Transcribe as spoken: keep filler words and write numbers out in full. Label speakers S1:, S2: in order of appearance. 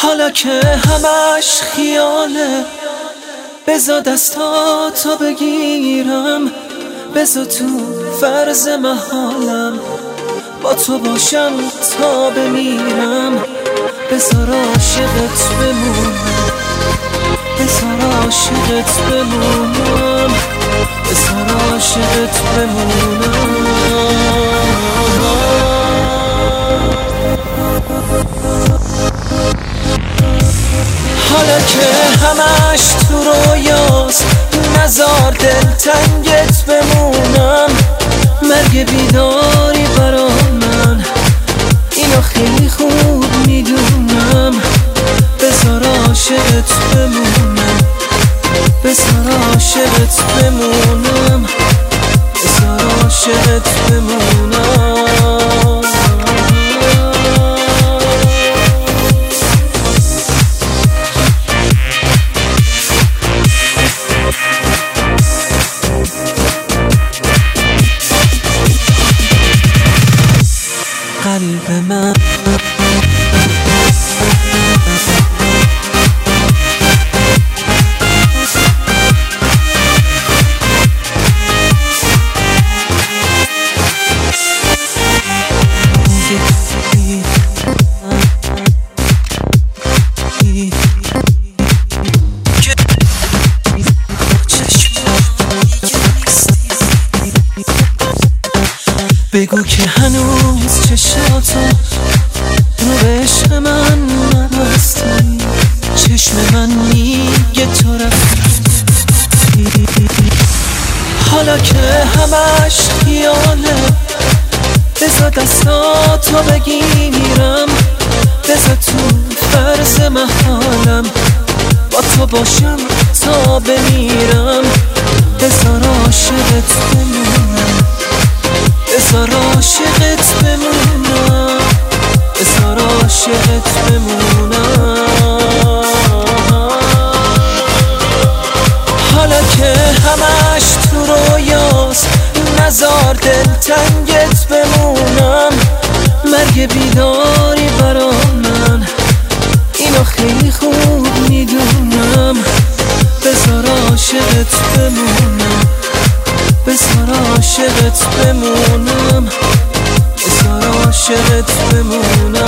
S1: حالا که همش خیاله، بذار دستاتو بگیرم، بذار تو فرض محالم با تو باشم تا بمیرم. بذار عاشقت بمونم، بذار عاشقت بمونم، بذار عاشقت بمونم. حالا که همش تو رویاست، نزار دلتنگت بمونم. مرگ بیداری برا من، اینو خیلی خوب میدونم. بذار عاشقت بمونم، بذار عاشقت بمونم، بذار عاشقت بمونم. قلب من بگو که هنوز چشاتو رو به عشق من نبستی. چشم من میگه تو رفتی. حالا که همش خیاله، بذار دستاتو بگیرم، بذار تو فرض محالم با تو باشم تا بمیرم. بذار عاشقت بمونم، بذار عاشقت بمونم، بذار عاشقت بمونم. حالا که همش تو رویاست، نزار دلتنگت بمونم. مرگ بیداری برا من، اینو خیلی خوب میدونم. بذار عاشقت بمونم، بذار عاشقت بمونم، بذار عاشقت بمونم.